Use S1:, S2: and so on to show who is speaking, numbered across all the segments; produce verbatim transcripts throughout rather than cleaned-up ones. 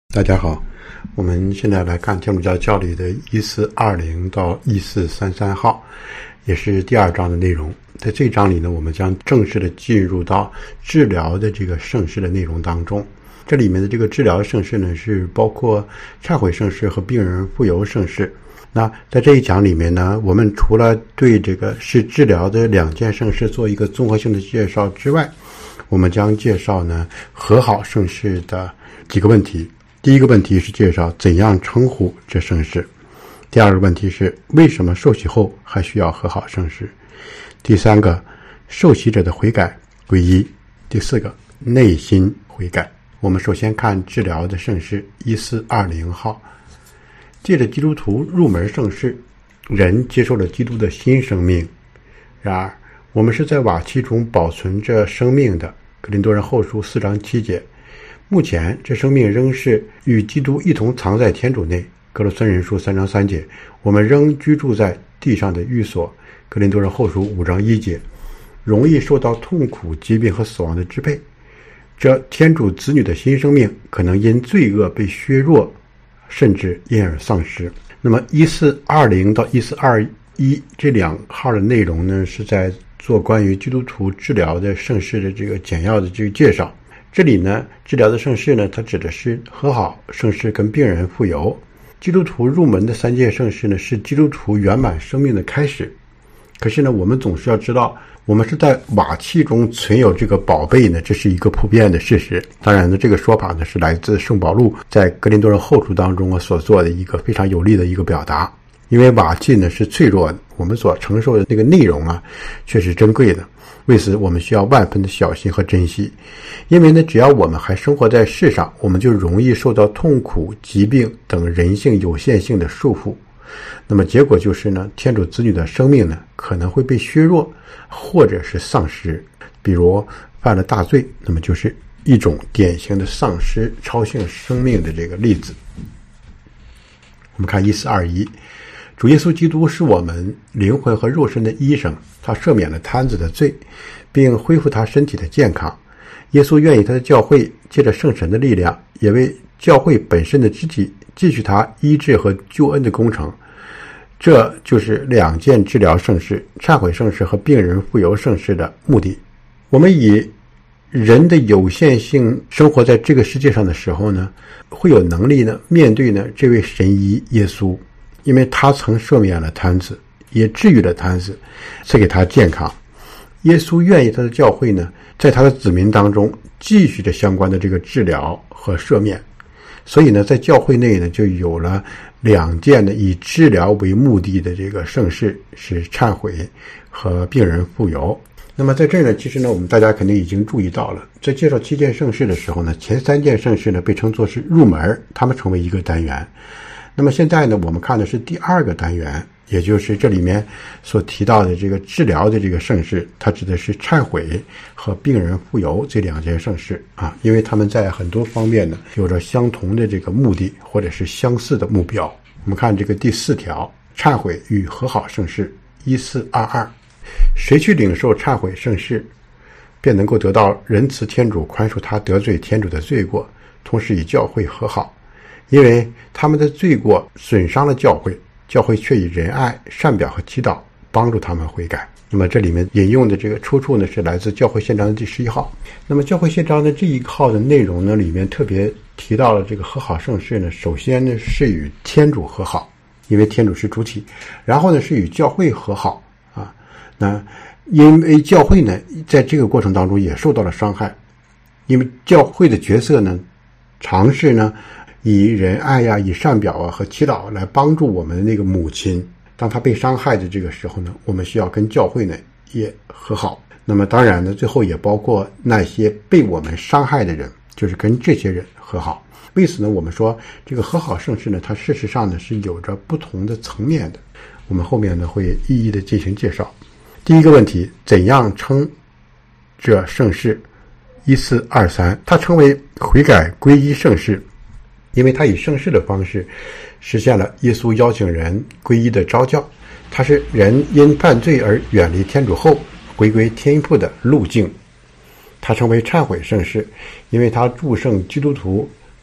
S1: 大家好，我们现在来看天主教教理的一四二零到一四三三号，也是第二章的内容。在这章里呢，我们将正式的进入到治疗的这个圣事的内容当中。这里面的这个治疗圣事呢，是包括忏悔圣事和病人复游圣事。那在这一讲里面呢，我们除了对这个是治疗的两件圣事做一个综合性的介绍之外，我们将介绍呢和好圣事的几个问题。第一个问题是介绍怎样称呼这圣事，第二个问题是为什么受洗后还需要和好圣事，第三个受洗者的悔改皈依，第四个内心悔改。我们首先看治疗的圣事一四二零号，借着基督徒入门圣事，人接受了基督的新生命。然而我们是在瓦器中保存着生命的，格林多人后书四章七节。目前这生命仍是与基督一同藏在天主内，格罗森人书三章三节。我们仍居住在地上的寓所，格林多人后书五章一节，容易受到痛苦、疾病和死亡的支配。这天主子女的新生命可能因罪恶被削弱，甚至因而丧失。那么一四二零到一四二一这两号的内容呢，是在做关于基督徒治疗的圣事的这个简要的这个介绍。这里呢，治疗的圣事呢，它指的是和好圣事跟病人复游。基督徒入门的三件圣事呢，是基督徒圆满生命的开始。可是呢，我们总是要知道，我们是在瓦器中存有这个宝贝呢，这是一个普遍的事实。当然呢，这个说法呢，是来自圣保禄在格林多人后书当中所做的一个非常有力的一个表达。因为瓦器呢是脆弱的，我们所承受的那个内容啊，却是珍贵的。为此我们需要万分的小心和珍惜，因为呢，只要我们还生活在世上，我们就容易受到痛苦、疾病等人性有限性的束缚。那么结果就是呢，天主子女的生命呢可能会被削弱，或者是丧失。比如犯了大罪，那么就是一种典型的丧失超性生命的这个例子。我们看一四二一，主耶稣基督是我们灵魂和肉身的医生，他赦免了瘫子的罪，并恢复他身体的健康。耶稣愿意他的教会借着圣神的力量，也为教会本身的肢体继续他医治和救恩的工程。这就是两件治疗圣事，忏悔圣事和病人复游圣事的目的。我们以人的有限性生活在这个世界上的时候呢，会有能力呢面对呢这位神医耶稣，因为他曾赦免了瘫子，也治愈了瘫子，赐给他健康。耶稣愿意他的教会呢，在他的子民当中继续着相关的这个治疗和赦免。所以呢，在教会内呢，就有了两件呢以治疗为目的的这个圣事，是忏悔和病人复游。那么在这儿呢，其实呢，我们大家肯定已经注意到了，在介绍七件圣事的时候呢，前三件圣事呢被称作是入门，它们成为一个单元。那么现在呢，我们看的是第二个单元，也就是这里面所提到的这个治疗的这个圣事，它指的是忏悔和病人复游这两件圣事啊，因为他们在很多方面呢有着相同的这个目的，或者是相似的目标。我们看这个第四条，忏悔与和好圣事一四二二，谁去领受忏悔圣事，便能够得到仁慈天主宽恕他得罪天主的罪过，同时与教会和好。因为他们的罪过损伤了教会，教会却以仁爱、善表和祈祷帮助他们悔改。那么这里面引用的这个出处呢，是来自教会宪章的第十一号。那么教会宪章的这一号的内容呢，里面特别提到了这个和好圣事呢，首先呢是与天主和好，因为天主是主体，然后呢是与教会和好啊。那因为教会呢在这个过程当中也受到了伤害，因为教会的角色呢尝试呢以仁爱呀、以善表啊和祈祷来帮助我们的那个母亲，当她被伤害的这个时候呢，我们需要跟教会呢也和好。那么当然呢，最后也包括那些被我们伤害的人，就是跟这些人和好。为此呢，我们说这个和好圣事呢，它事实上呢是有着不同的层面的，我们后面呢会一一的进行介绍。第一个问题，怎样称这圣事一四二三，它称为悔改皈依圣事，因为它以圣事的方式实现了耶稣邀请人皈依的召叫，它是人因犯罪而远离天主后回归天父的路径。它称为忏悔圣事，因为它祝圣基督徒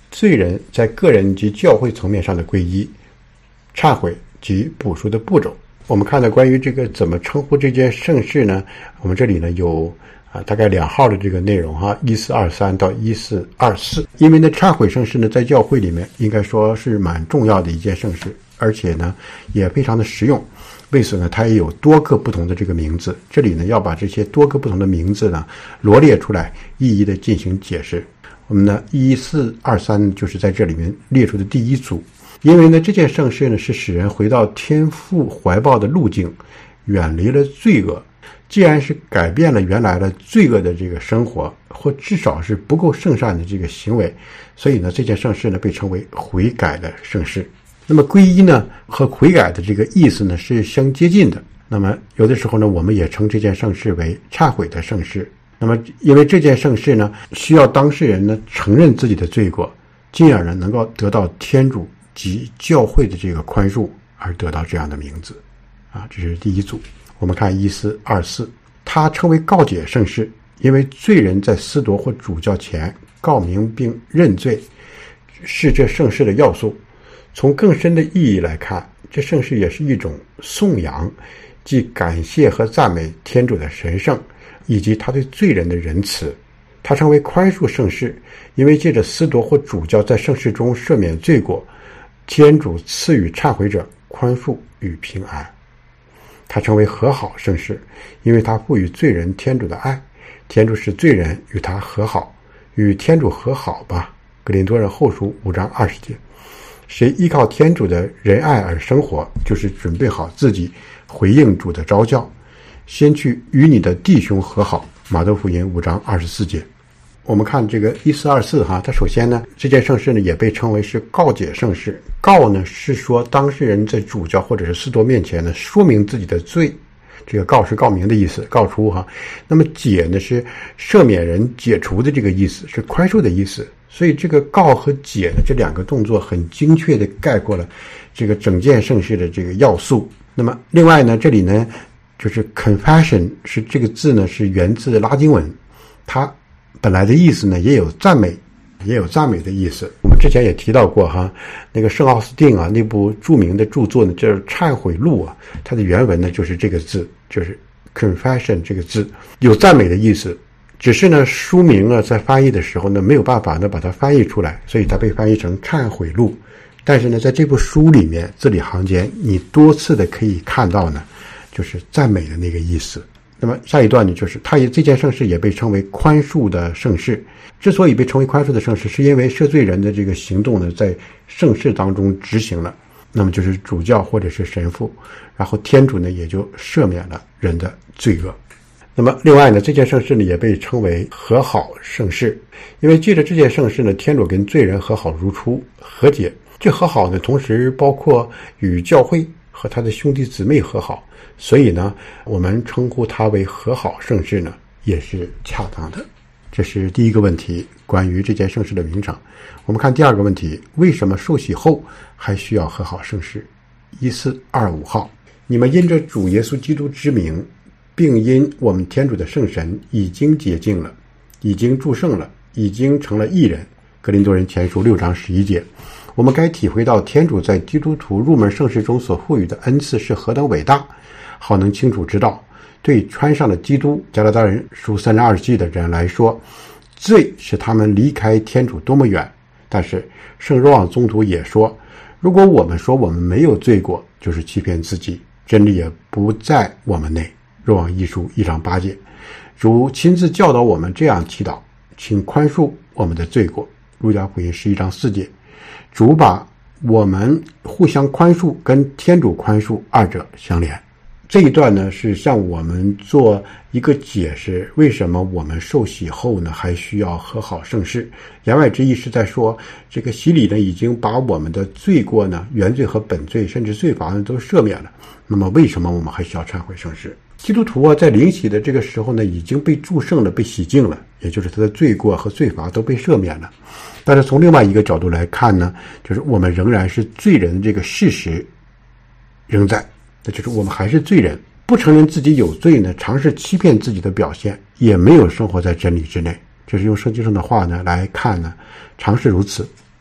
S1: 罪人在个人及教会层面上的皈依、忏悔及补赎的步骤。我们看到关于这个怎么称呼这件圣事呢，我们这里呢有啊大概两号的这个内容哈，一四二三到一四二四。因为呢忏悔圣事呢在教会里面应该说是蛮重要的一件圣事，而且呢也非常的实用。为此呢它也有多个不同的这个名字，这里呢要把这些多个不同的名字呢罗列出来，一一的进行解释。我们呢一四二三就是在这里面列出的第一组。因为呢这件圣事呢是使人回到天父怀抱的路径，远离了罪恶。既然是改变了原来的罪恶的这个生活，或至少是不够圣善的这个行为，所以呢这件圣事呢被称为悔改的圣事。那么皈依呢和悔改的这个意思呢是相接近的。那么有的时候呢我们也称这件圣事为忏悔的圣事。那么因为这件圣事呢需要当事人呢承认自己的罪过，进而呢能够得到天主及教会的这个宽恕，而得到这样的名字啊，这是第一组。我们看一四二四，它称为告解圣事，因为罪人在司铎或主教前告明并认罪，是这圣事的要素。从更深的意义来看，这圣事也是一种颂扬，即感谢和赞美天主的神圣，以及他对罪人的仁慈。它称为宽恕圣事，因为借着司铎或主教在圣事中赦免罪过，天主赐予忏悔者宽恕与平安。它称为和好圣事，因为它赋予罪人天主的爱，天主使罪人与他和好，与天主和好吧。格林多人后书五章二十节。谁依靠天主的仁爱而生活，就是准备好自己回应主的召叫。先去与你的弟兄和好。马窦福音五章二十四节。我们看这个一四二四哈，它首先呢，这件圣事呢也被称为是告解圣事。告呢是说当事人在主教或者是司铎面前呢说明自己的罪，这个告是告明的意思，告出哈。那么解呢是赦免人解除的这个意思，是宽恕的意思。所以这个告和解呢这两个动作很精确的概括了这个整件圣事的这个要素。那么另外呢，这里呢就是 confession 是这个字呢是源自拉丁文，它本来的意思呢也有赞美，也有赞美的意思。我们之前也提到过哈，那个圣奥斯定啊那部著名的著作呢叫《忏悔录》啊，它的原文呢就是这个字，就是 confession 这个字，有赞美的意思。只是呢书名啊在翻译的时候呢没有办法呢把它翻译出来，所以它被翻译成《忏悔录》。但是呢在这部书里面字里行间你多次的可以看到呢就是赞美的那个意思。那么下一段呢就是它也这件圣事也被称为宽恕的圣事。之所以被称为宽恕的圣事，是因为赦罪人的这个行动呢在圣事当中执行了，那么就是主教或者是神父，然后天主呢也就赦免了人的罪恶。那么另外呢这件圣事呢也被称为和好圣事，因为借着这件圣事呢天主跟罪人和好如初，和解。这和好呢同时包括与教会和他的兄弟姊妹和好，所以呢我们称呼它为和好圣事呢也是恰当的。这是第一个问题，关于这件圣事的名称。我们看第二个问题，为什么受洗后还需要和好圣事？一四二五号，你们因着主耶稣基督之名，并因我们天主的圣神已经洁净了，已经祝圣了，已经成了义人。格林多人前书六章十一节。我们该体会到天主在基督徒入门圣事中所赋予的恩赐是何等伟大，好能清楚知道，对穿上了基督加拉达人书三章二十七的人来说，罪使他们离开天主多么远。但是圣若望宗徒也说，如果我们说我们没有罪过，就是欺骗自己，真理也不在我们内。若望一书一章八节。主亲自教导我们这样祈祷，请宽恕我们的罪过。路加福音十一章四节。主把我们互相宽恕跟天主宽恕二者相连。这一段呢是向我们做一个解释，为什么我们受洗后呢还需要和好圣事。言外之意是在说，这个洗礼呢已经把我们的罪过呢原罪和本罪甚至罪罚呢都赦免了，那么为什么我们还需要忏悔圣事？基督徒啊在领洗的这个时候呢已经被祝圣了，被洗净了，也就是他的罪过和罪罚都被赦免了。但是从另外一个角度来看呢，就是我们仍然是罪人，这个事实仍在，那就是我们还是罪人，不承认自己有罪呢，尝试欺骗自己的表现，也没有生活在真理之内。这是用圣经上的话呢来看呢，常是如此。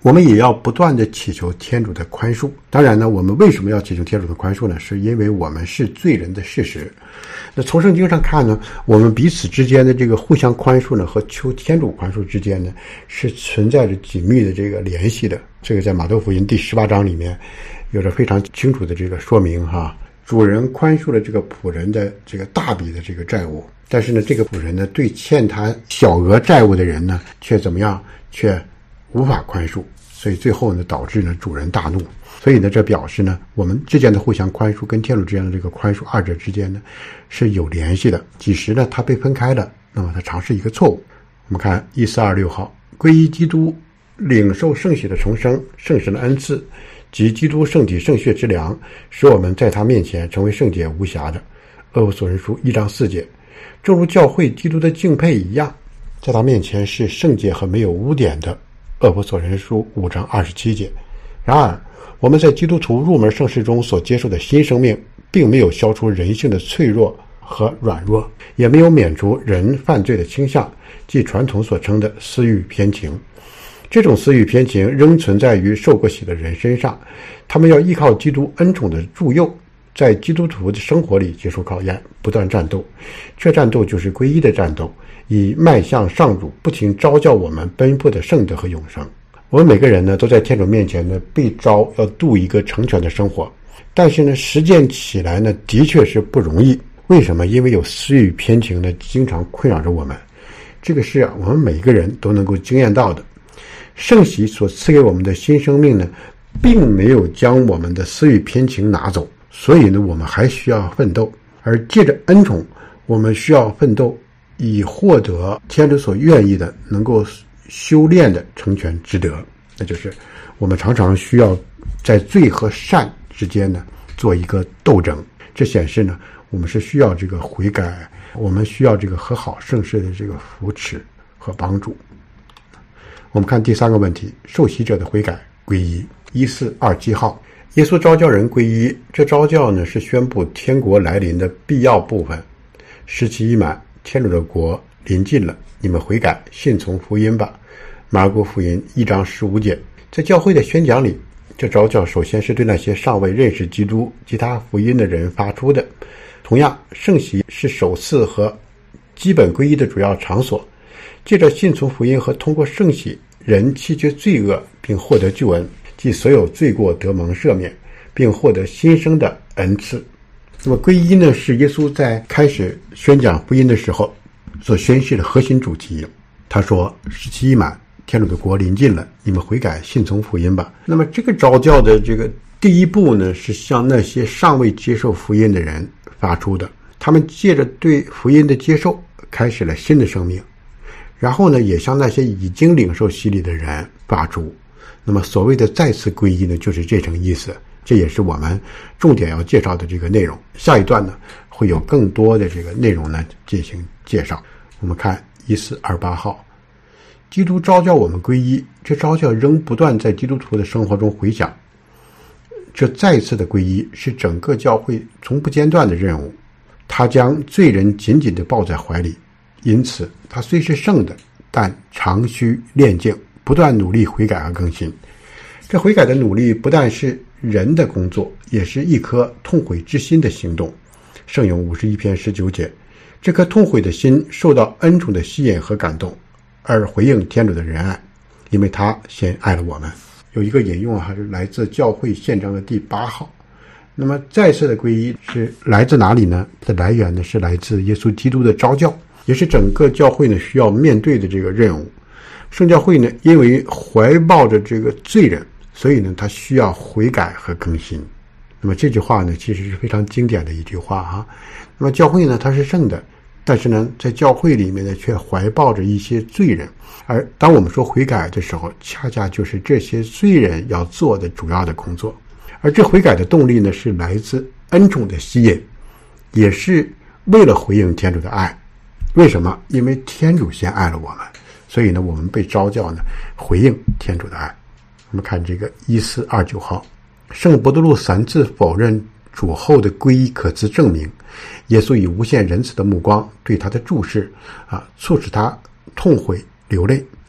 S1: 我们也要不断的祈求天主的宽恕。当然呢，我们为什么要祈求天主的宽恕呢？是因为我们是罪人的事实。那从圣经上看呢，我们彼此之间的这个互相宽恕呢，和求天主宽恕之间呢，是存在着紧密的这个联系的。这个在马太福音第十八章里面有着非常清楚的这个说明哈。主人宽恕了这个仆人的这个大笔的这个债务，但是呢，这个仆人呢，对欠他小额债务的人呢，却怎么样？却无法宽恕。所以最后呢，导致呢主人大怒。所以呢，这表示呢，我们之间的互相宽恕跟天主之间的这个宽恕，二者之间呢是有联系的。几时呢，它被分开了，那么它尝试一个错误。我们看一四二六号，皈依基督，领受圣洗的重生，圣神的恩赐及基督圣体圣血之粮，使我们在他面前成为圣洁无瑕的。厄弗所人书一章四节，正如教会基督的敬佩一样，在他面前是圣洁和没有污点的。厄弗所人书五章二十七节。然而，我们在基督徒入门圣事中所接受的新生命，并没有消除人性的脆弱和软弱，也没有免除人犯罪的倾向，即传统所称的私欲偏情。这种私欲偏情仍存在于受过洗的人身上，他们要依靠基督恩宠的助佑，在基督徒的生活里接受考验，不断战斗。这战斗就是皈依的战斗，以迈向上主不停召叫我们奔赴的圣德和永生。我们每个人呢，都在天主面前呢被召要度一个成全的生活，但是呢，实践起来呢，的确是不容易。为什么？因为有私欲偏情呢，经常困扰着我们。这个是啊，我们每一个人都能够经验到的。圣洗所赐给我们的新生命呢，并没有将我们的私欲偏情拿走，所以呢，我们还需要奋斗。而借着恩宠，我们需要奋斗，以获得天主所愿意的能够修炼的成全之德。那就是我们常常需要在罪和善之间呢做一个斗争。这显示呢，我们是需要这个悔改，我们需要这个和好圣事的这个扶持和帮助。我们看第三个问题，受洗者的悔改皈依。一四二七号，耶稣召叫人皈依，这召叫呢是宣布天国来临的必要部分。时期已满，天主的国临近了，你们悔改，信从福音吧。马尔谷福音一章十五节。在教会的宣讲里，这召叫首先是对那些尚未认识基督及他福音的人发出的。同样，圣洗是首次和基本皈依的主要场所。借着信从福音和通过圣洗，人弃绝罪恶并获得救恩，即所有罪过得蒙赦免，并获得新生的恩赐。那么皈依呢，是耶稣在开始宣讲福音的时候所宣示的核心主题。他说，时期已满，天主的国临近了，你们悔改信从福音吧。那么这个召教的这个第一步呢，是向那些尚未接受福音的人发出的。他们借着对福音的接受，开始了新的生命。然后呢，也向那些已经领受洗礼的人发出。那么所谓的再次皈依呢，就是这层意思。这也是我们重点要介绍的这个内容。下一段呢，会有更多的这个内容呢进行介绍。我们看一四二八号，基督召叫我们皈依，这召叫仍不断在基督徒的生活中回响。这再次的皈依是整个教会从不间断的任务，他将罪人紧紧地抱在怀里，因此他虽是圣的，但常需炼净，不断努力悔改和更新。这悔改的努力不但是人的工作，也是一颗痛悔之心的行动。圣咏五十一篇十九节，这颗痛悔的心受到恩宠的吸引和感动，而回应天主的仁爱，因为他先爱了我们。有一个引用还是来自教会宪章的第八号。那么再次的皈依是来自哪里呢？的来源呢是来自耶稣基督的召教，也是整个教会呢需要面对的这个任务。圣教会呢，因为怀抱着这个罪人，所以呢，他需要悔改和更新。那么这句话呢，其实是非常经典的一句话啊。那么教会呢，它是圣的，但是呢，在教会里面呢，却怀抱着一些罪人。而当我们说悔改的时候，恰恰就是这些罪人要做的主要的工作。而这悔改的动力呢，是来自恩宠的吸引，也是为了回应天主的爱。为什么？因为天主先爱了我们，所以呢，我们被召叫呢，回应天主的爱。我们看这个一四二九号，圣伯多禄三次否认主后的皈依可资证明，耶稣以无限仁慈的目光对他的注视啊，促使他痛悔流泪。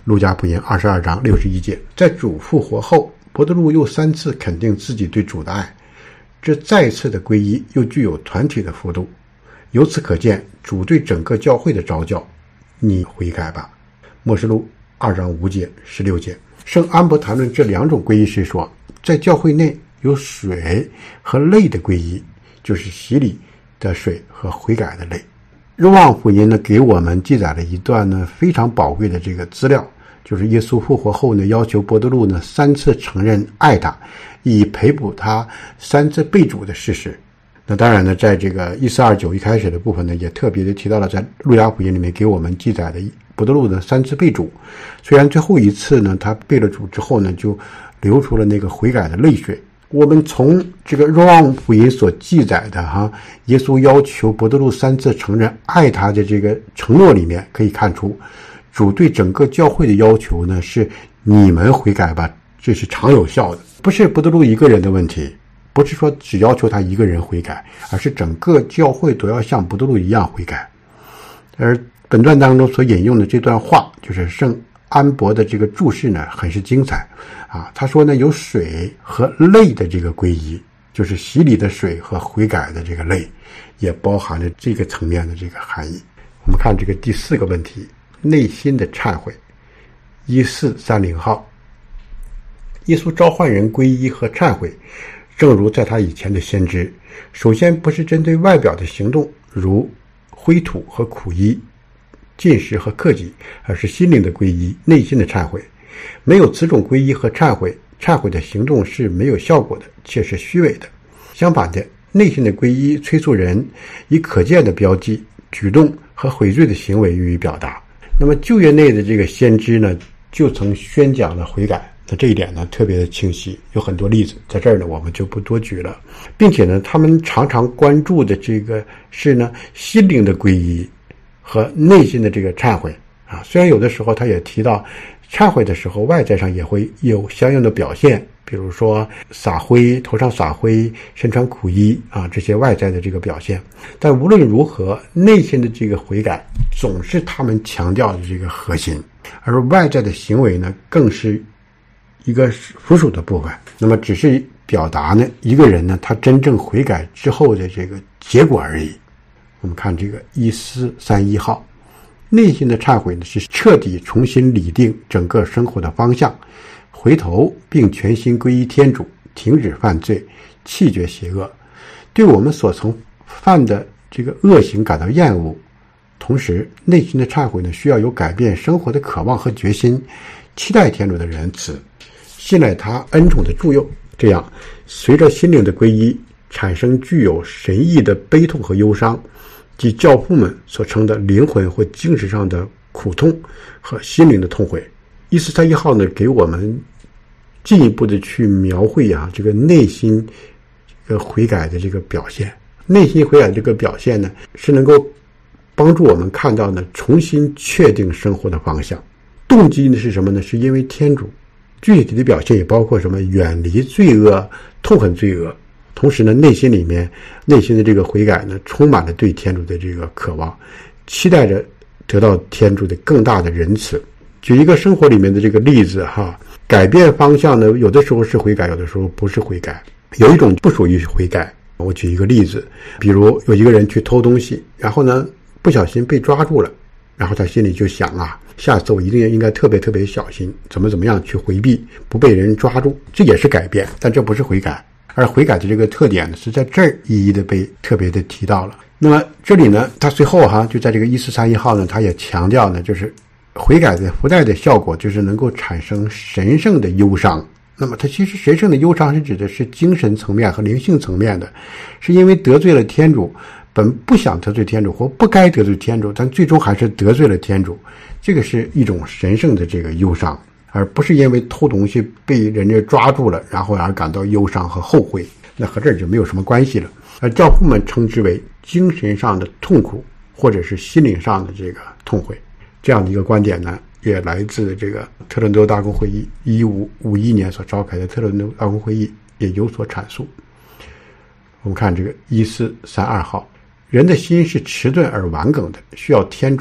S1: 路加福音二十二章六十一节。在主复活后，伯多禄又三次肯定自己对主的爱，这再次的皈依又具有团体的幅度。由此可见，主对整个教会的召叫，你悔改吧。默示录二章五节十六节。圣安伯谈论这两种皈依时说，在教会内有水和泪的皈依，就是洗礼的水和悔改的泪。若望福音呢给我们记载了一段呢非常宝贵的这个资料，就是耶稣复活后呢要求伯多禄呢三次承认爱他，以赔补他三次被主的事实。那当然呢，在这个一四二九一开始的部分呢，也特别的提到了在路加福音里面给我们记载的伯多禄的三次被主。虽然最后一次呢他被了主之后呢就流出了那个悔改的泪水。我们从这个若望福音所记载的哈，耶稣要求伯多禄三次承认爱他的这个承诺里面可以看出，主对整个教会的要求呢是你们悔改吧，这是常有效的，不是伯多禄一个人的问题，不是说只要求他一个人悔改，而是整个教会都要像伯多禄一样悔改。而本段当中所引用的这段话，就是圣安伯的这个注释呢，很是精彩啊。他说呢，有水和泪的这个皈依，就是洗礼的水和悔改的这个泪，也包含了这个层面的这个含义。我们看这个第四个问题，内心的忏悔。一四三零号，耶稣召唤人皈依和忏悔，正如在他以前的先知，首先不是针对外表的行动，如灰土和苦衣、进食和克己，而是心灵的皈依，内心的忏悔。没有此种皈依和忏悔，忏悔的行动是没有效果的，且是虚伪的。相反的，内心的皈依催促人以可见的标记、举动和悔罪的行为予以表达。那么旧约内的这个先知呢，就曾宣讲了悔改，那这一点呢特别的清晰，有很多例子，在这儿呢我们就不多举了。并且呢，他们常常关注的这个是呢心灵的皈依和内心的这个忏悔啊。虽然有的时候他也提到忏悔的时候外在上也会有相应的表现，比如说撒灰，头上撒灰，身穿苦衣啊，这些外在的这个表现。但无论如何，内心的这个悔改总是他们强调的这个核心，而外在的行为呢更是一个附属的部分。那么只是表达呢一个人呢他真正悔改之后的这个结果而已。我们看这个一四三一号，内心的忏悔呢是彻底重新拟定整个生活的方向，回头并全心归依天主，停止犯罪，弃绝邪恶，对我们所曾犯的这个恶行感到厌恶。同时内心的忏悔呢需要有改变生活的渴望和决心，期待天主的仁慈，信赖他恩宠的助佑。这样随着心灵的皈依，产生具有神意的悲痛和忧伤，即教父们所称的灵魂或精神上的苦痛和心灵的痛悔。一四三一号呢给我们进一步的去描绘啊这个内心这个悔改的这个表现。内心悔改的这个表现呢是能够帮助我们看到呢重新确定生活的方向。动机呢是什么呢？是因为天主。具体的表现也包括什么？远离罪恶，痛恨罪恶。同时呢，内心里面内心的这个悔改呢，充满了对天主的这个渴望，期待着得到天主的更大的仁慈。举一个生活里面的这个例子哈，改变方向呢，有的时候是悔改，有的时候不是悔改。有一种不属于悔改。我举一个例子，比如有一个人去偷东西，然后呢不小心被抓住了，然后他心里就想啊，下次我一定应该特别特别小心，怎么怎么样去回避，不被人抓住。这也是改变，但这不是悔改。而悔改的这个特点呢，是在这儿一一的被特别的提到了。那么这里呢，他最后哈，就在这个一四三一号呢，他也强调呢，就是悔改的附带的效果，就是能够产生神圣的忧伤。那么它其实神圣的忧伤是指的是精神层面和灵性层面的，是因为得罪了天主，本不想得罪天主或不该得罪天主，但最终还是得罪了天主，这个是一种神圣的这个忧伤，而不是因为偷东西被人家抓住了然后而感到忧伤和后悔，那和这儿就没有什么关系了。而教父们称之为精神上的痛苦或者是心灵上的这个痛悔。这样的一个观点呢，也来自这个特伦多大公会议一五五一年所召开的特伦多大公会议也有所阐述。我们看这个一四三二号，人的心是迟钝而顽梗的，需要天主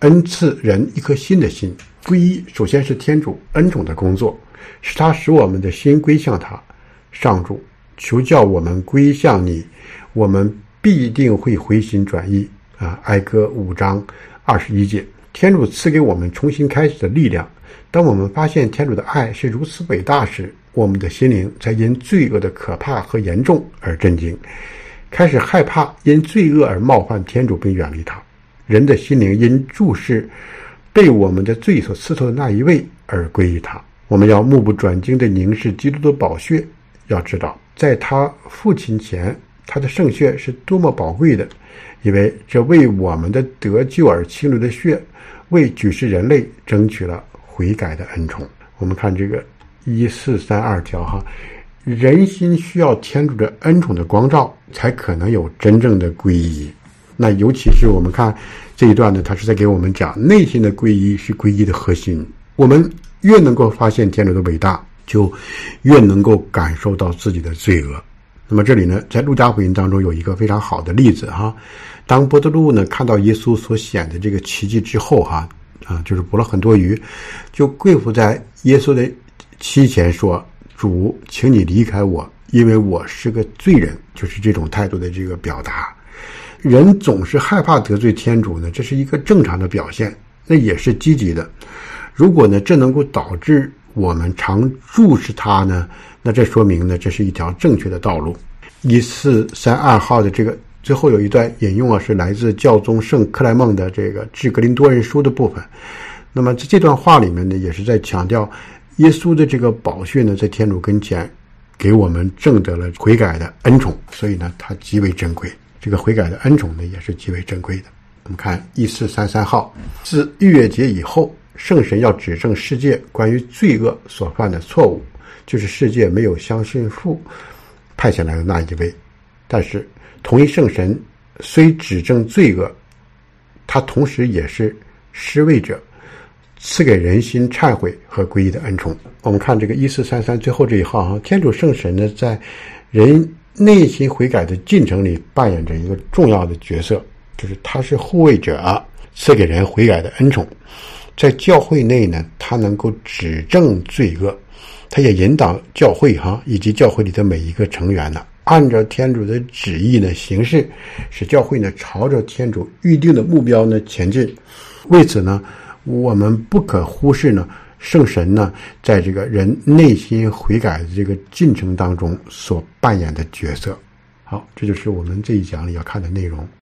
S1: 恩赐人一颗新的心。皈依首先是天主恩宠的工作，是他使我们的心归向他。上主，求叫我们归向你，我们必定会回心转意啊！哀歌五章二十一节，天主赐给我们重新开始的力量。当我们发现天主的爱是如此伟大时，我们的心灵才因罪恶的可怕和严重而震惊，开始害怕因罪恶而冒犯天主并远离他。人的心灵因注视被我们的罪所刺透的那一位而归于他。我们要目不转睛地凝视基督的宝血，要知道在他父亲前，他的圣血是多么宝贵的，因为这为我们的得救而倾流的血，为举世人类争取了悔改的恩宠。我们看这个一四三二条哈，人心需要天主的恩宠的光照，才可能有真正的皈依。那尤其是我们看这一段呢，他是在给我们讲内心的皈依是皈依的核心。我们越能够发现天主的伟大，就越能够感受到自己的罪恶。那么这里呢，在路加福音当中有一个非常好的例子哈，当伯特禄呢看到耶稣所显的这个奇迹之后哈，啊，就是捕了很多鱼，就跪伏在耶稣的膝前说：“主，请你离开我，因为我是个罪人。”就是这种态度的这个表达。人总是害怕得罪天主呢，这是一个正常的表现，那也是积极的。如果呢，这能够导致我们常注视他呢，那这说明呢，这是一条正确的道路。一四三二号的这个最后有一段引用啊，是来自教宗圣克莱孟的这个致格林多人书的部分。那么这段话里面呢，也是在强调耶稣的这个宝血呢，在天主跟前给我们挣得了悔改的恩宠，所以呢，它极为珍贵。这个悔改的恩宠呢，也是极为珍贵的。我们看一四三三号，自逾越节以后，圣神要指正世界关于罪恶所犯的错误，就是世界没有相信父派遣来的那一位。但是同一圣神虽指正罪恶，他同时也是施为者，赐给人心忏悔和皈依的恩宠。我们看这个一四三三最后这一号哈，天主圣神呢，在人内心悔改的进程里扮演着一个重要的角色，就是他是护卫者，赐给人悔改的恩宠。在教会内呢，他能够指正罪恶，他也引导教会哈以及教会里的每一个成员呢，按照天主的旨意呢行事，使教会呢朝着天主预定的目标呢前进。为此呢，我们不可忽视呢圣神呢在这个人内心悔改的这个进程当中所扮演的角色。好，这就是我们这一讲里要看的内容。